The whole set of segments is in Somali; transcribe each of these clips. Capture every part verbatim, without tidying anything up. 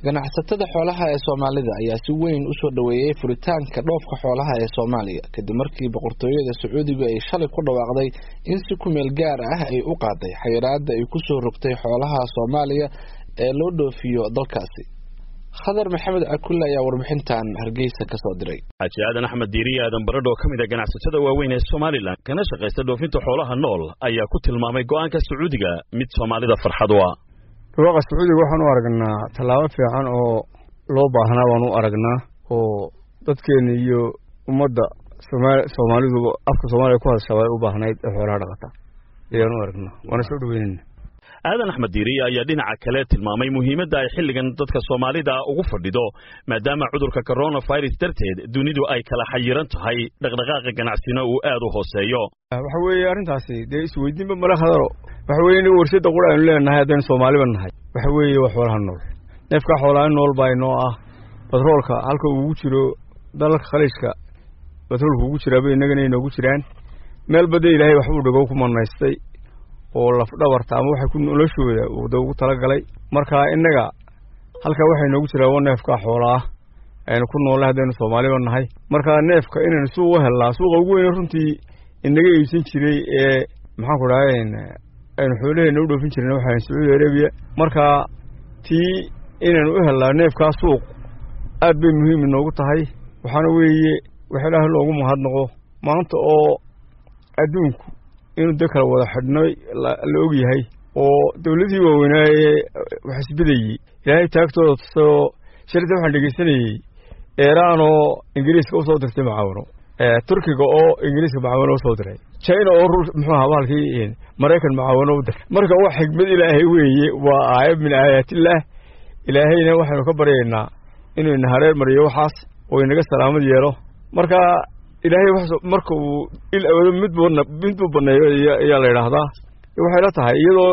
ganacsatada xoolaha ee Soomaalida ayaa si weyn u soo dhaweeyay furitaanka dhoofka xoolaha ee Soomaaliya kadib markii boqortooyada Sacuudiga ay shalay ku dhawaaqday in si ku meel gaar ah ay u qaaday xayiraadda ay ku soo rogtay xoolaha Soomaaliya ee loo dhoofiyo dalkaasi. Khadar Maxamed Akulle ayaa warbixintan Hargeysa ka soo diray. Xaaji Aadan Axmed Diiri Aadan Baradho kamid ah ganacsatada waaweyn ee Soomaaliland kana shaqeysta dhoofinta xoolaha nool ayaa ku tilmaamay go'aanka Sacuudiga mid Soomaalida farxad u ah. Waxa Sacuudiga waxaan u aragnaa talaabo fiican oo loo baahnaa waan u aragnaa oo dadkeena iyo ummadda Soomaalidu afka Soomaaliya ku hadashay u baahnayd xoolaha dhaqata ayaan u aragnaa waan soo dhaweynaa. Aadan Axmed Diiri ayaa dhinaca kale tilmaamay muhiimadda ay xilligan dadka Soomaalida ugu fadhido maadaama cudurka coronavirus darteed dunidu ay kala xayiran tahay dhaqdhaqaaqa ganacsiga uu aad u hooseeyo. Waxa weeye arrintaasi de isweydiinba mala khadaro waxa weeye in warshada quraan leenahay haddaan Soomaaliba nahay waxa weeye wax xoolaha nool neefka xoolaha nool baa inoo ah batroolka halka uu ugu jiro dalka khaliijka batroolku ugu jira bay inaga inoogu jiraan meel bada Ilaahay wax uu dhago ku manaystay oo laf dhabarta ama waxa ku noloshooda uu dawgu tala galay marka inaga halka waxa inoogu jira waa neefka xoolaha aynu ku noolahay haddaan Soomaaliba nahay marka neefka inaan suuq helaa suuqa ugu weyn runtii inaga iibsan jiray ee maxaan ku dhahay aynu xoolaheena u dhoofin jirnay waxa Saudi Arabia marka tii inaan u helaa neefka suuq aad bay muhiim inoogu tahay waxaana weeye waxa Ilaahay loogu mahadnaqo maanta oo adduunku inuu dadka wada xidhnay la og yahay oo dawladii waaweynaaye wax isbedayay Ilaahay taagtooda soo shirkada waxaan dhageysanayay Iran oo Ingiriiska u soo dirtay macaawino ee Turkiga oo Ingiriiska macaawino u soo diray China oo muxuu ahaa halkii Mareykan macaawino u diray marka wax xigmad Ilaahay weeye waa aayad min aayatillah Ilaahayna waxaanu ka baryaynaa inuu nahareer mariyo waxaas oo inaga salaamad yeelo marka Ilaahay wax marka uu il awado mid boodna mid buu baneeyo ayaa la yiraahdaa waxay la tahay iyadoo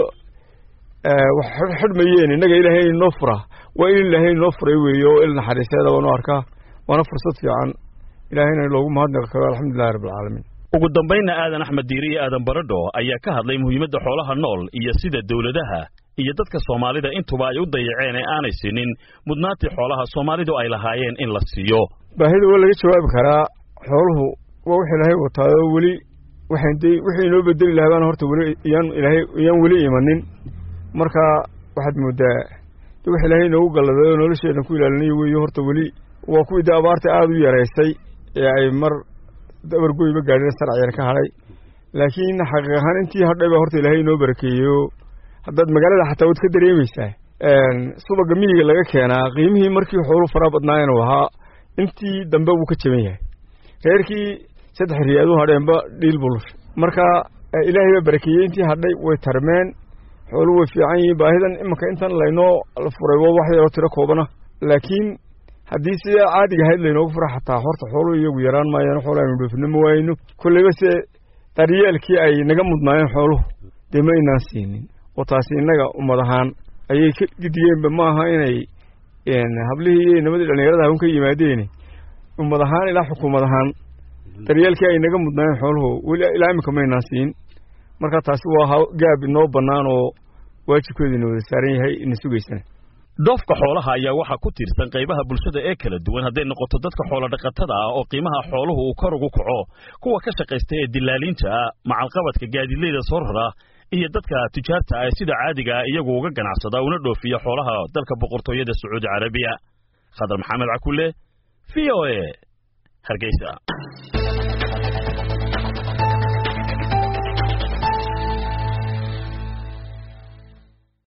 ee wax xidmayeen inaga Ilaahay noo fura waa in Ilaahay noo furay weeyo il naxariiseeda wana arkaa wana fursad fiican Ilaahayna loogu mahadnaqo alxamdulillaah rabbil caalamiin. Ugu dambeynna Aadan Axmed Diiri Aadan Baradho ayaa ka hadlay muhiimadda xoolaha nool iyo sida dawladaha iyo dadka Soomaalida intuba ay u dayaceen ee aanay siinin mudnaantii xoolaha Soomaalidu ay lahaayeen in la siiyo. Baahida waa laga jawaabi karaa xooluhu waa wixii Ilaahay wataayo wali waxaan day wixii inoo bedeli lahayn horta wali iyaan Ilaahay iyaan wali imanin marka waxaad moodaa wixii Ilaahay inoo galado nolosheena ku ilaalinayo weeyo horta wali waa ku ida abaarta aad u yareysay ee ay mar dabar gooyba gaadhin sarciyar ka haray laakiin xaqiiqo ahaan intii hadhayba horta Ilaahay inoo barakeeyo hadda magaalada xataa wad ka dareemaysaa een subaga miyiga laga keenaa qiimihii markii xoolo fara badnaayeen waxa intii dambe uu ka jaban yahay reerkii saddex riyaadu hadheenba dhiil bulush marka Ilaahay baa barakeeyay intii hadhay way tarmeen xoolo way fiican yihiin baahidan imaka intan laynoo furay waa wax yar oo tiro koobana laakiin haddii si caadiga ahayd laynoogu fura xataa horta xoolo iyagu yaraan maayeen xoolo aynu dhoofino wayno kulliba si daryeelkii ay naga mudnaayeen xooluhu deema inaan siinin oo taasi inaga umadahan ayay ka gidiyeen ma aha inay een hablihii nabad dhalinyarada aan ka yimaadeen umadahan ilaa xukuumadahan daryeelkii ay naga mudnaayeen xooluhu wali ilaa imika ma inaan siin marka taasi waa gaab inoo banaan oo waajibkeedina wada saaran yahay in sugeysana. Dhoofka xoolaha ayaa waxa ku tiirsan qaybaha bulshada ee kala duwan haday noqoto dadka xoolo dhaqatada ah oo qiimaha xooluhu uu kor ugu kaco kuwa ka shaqeysta ee dilaaliinta macalqabadka gaadiidleyda soo rara iyo dadka tijaarta ah sida caadiga ah iyagu uga ganacsada una dhoofiya xoolaha dalka boqortooyada Sacuudi Arabiya. Khadar Maxamed Akulle V O A Hargeysa.